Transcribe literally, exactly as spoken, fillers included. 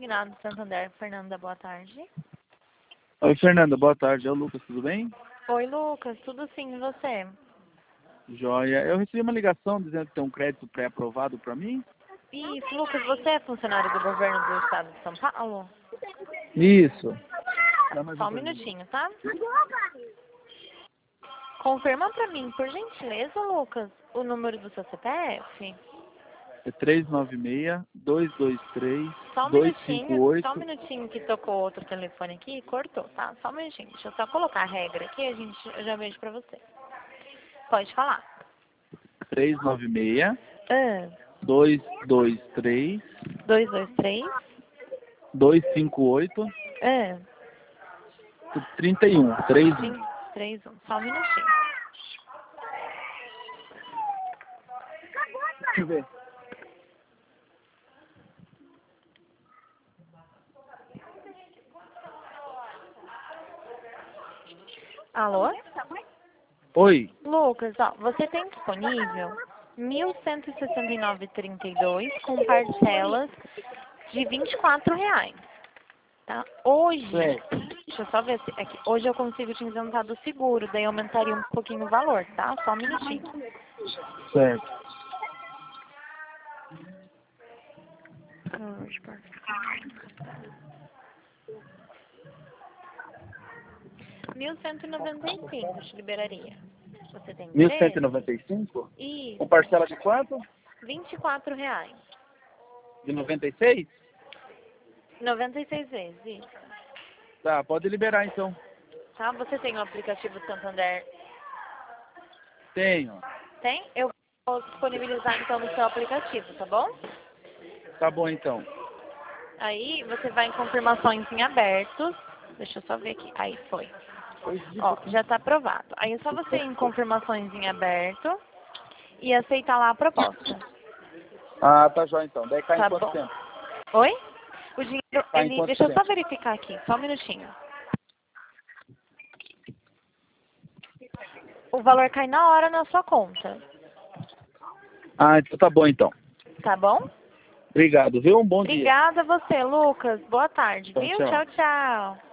consignado do Santander. Fernanda, boa tarde. Oi, Fernanda, boa tarde. É o Lucas, tudo bem? Oi, Lucas, tudo sim, e você? Joia. Eu recebi uma ligação dizendo que tem um crédito pré-aprovado para mim. Isso, Lucas, você é funcionário do governo do estado de São Paulo? Isso. Dá mais Só um pergunta. minutinho, tá? Confirma pra mim, por gentileza, Lucas, o número do seu C P F. É três nove seis, dois dois três, Só um dois cinco minutinho, oito. só um minutinho que tocou outro telefone aqui e cortou, tá? Só um minutinho, deixa eu só colocar a regra aqui e a gente, eu já vejo pra você. Pode falar. três nove seis, Ah, dois dois três, dois, dois, três. dois cinco oito, Ah, trinta e um. trinta e um. três, um. Só um minutinho. Deixa eu ver. Alô? Oi. Lucas, ó, você tem disponível mil cento e sessenta e nove vírgula trinta e dois com parcelas de vinte e quatro reais, tá? Hoje, Certo. deixa eu só ver se aqui, hoje eu consigo te isentar do seguro, daí aumentaria um pouquinho o valor, tá? Só um minutinho. Certo. mil cento e noventa e cinco te liberaria. Você tem mil cento e interesse? noventa e cinco? Isso, Com parcela de quanto? vinte e quatro reais. De noventa e seis? noventa e seis vezes, isso. Tá, pode liberar então. Tá? Você tem o aplicativo Santander? Tenho. Tem? Eu vou disponibilizar então no seu aplicativo, tá bom? Tá bom então. Aí você vai em confirmações em abertos. Deixa eu só ver aqui. Aí foi. Ó, já tá aprovado. Aí é só você ir em confirmações em aberto e aceitar lá a proposta. Ah, tá jóia então. Daí cai Tá em quanto bom. tempo? Oi? O dinheiro, Tá em ele, quanto deixa eu só tempo? verificar aqui, só um minutinho. O valor cai na hora na sua conta. Ah, então tá bom então. Tá bom? Obrigado, viu? Um bom dia. Obrigada a você, Lucas. Boa tarde, Tchau, viu? tchau. Tchau, tchau.